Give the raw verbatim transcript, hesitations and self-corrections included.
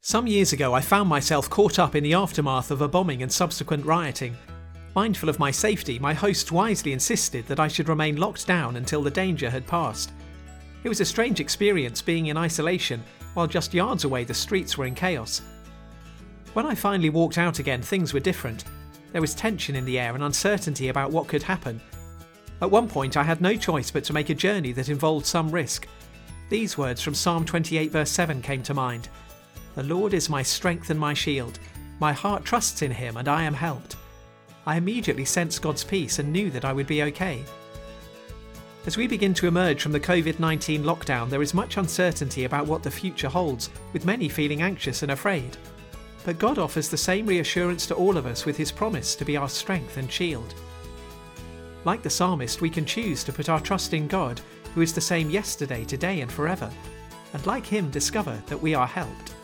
Some years ago, I found myself caught up in the aftermath of a bombing and subsequent rioting. Mindful of my safety, my host wisely insisted that I should remain locked down until the danger had passed. It was a strange experience being in isolation, while just yards away the streets were in chaos. When I finally walked out again, things were different. There was tension in the air and uncertainty about what could happen. At one point, I had no choice but to make a journey that involved some risk. These words from Psalm twenty-eight verse seven came to mind. "The Lord is my strength and my shield. My heart trusts in him and I am helped." I immediately sensed God's peace and knew that I would be okay. As we begin to emerge from the covid nineteen lockdown, there is much uncertainty about what the future holds, with many feeling anxious and afraid. But God offers the same reassurance to all of us with his promise to be our strength and shield. Like the psalmist, we can choose to put our trust in God, who is the same yesterday, today and forever, and like him discover that we are helped.